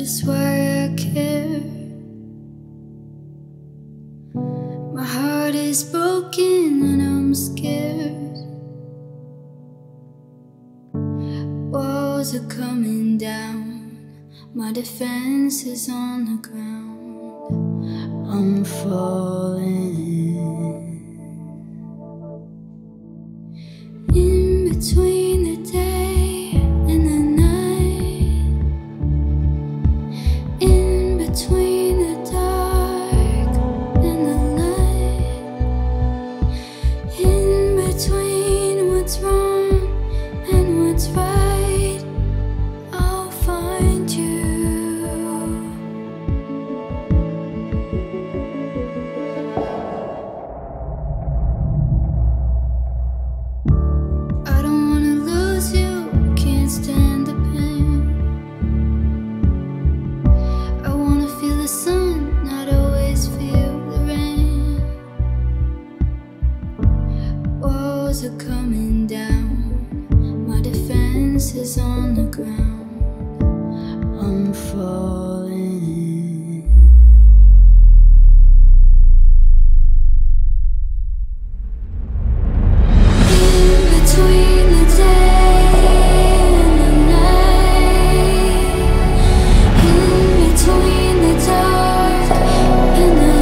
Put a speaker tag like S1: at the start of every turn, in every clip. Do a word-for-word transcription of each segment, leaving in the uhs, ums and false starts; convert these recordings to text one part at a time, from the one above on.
S1: is why I care. My heart is broken and I'm scared. Walls are coming down, my defense is on the ground. I'm falling. In between the day and the night, in between the dark and the light, in between what's wrong and what's right, I'll find you. I don't wanna lose you, can't stand the pain. I wanna feel the sun, not always feel the rain. Walls are coming down, my defense is on the ground. I'm falling. In between the day and the night, in between the dark and the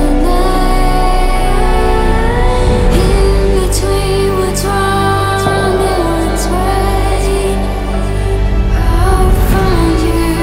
S1: light, in between what's wrong and what's right, I'll find you.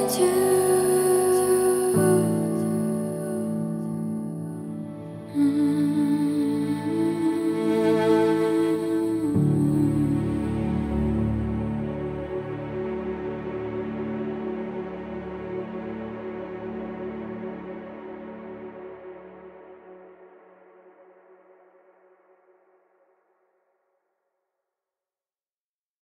S1: Mm-hmm.